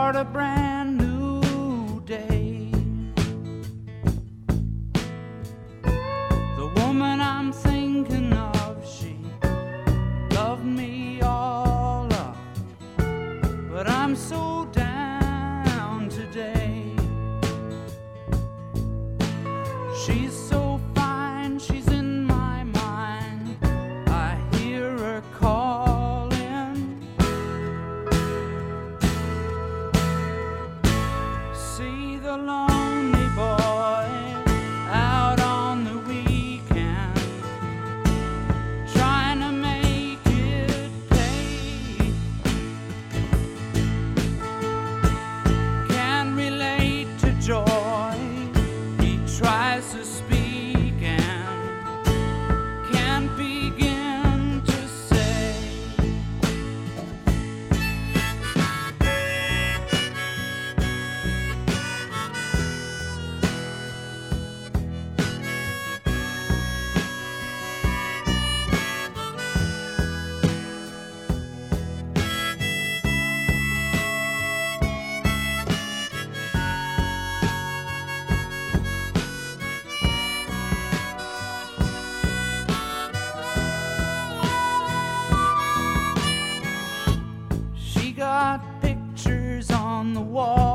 start a brand new day. The woman I'm thinking of, she loved me all up, but I'm so down today. She's so fine, she's in my mind. I hear her calling. See the lonely boy out on the weekend, trying to make it pay. Can't relate to joy, he tries to speak and can't begin to say. She got pictures on the wall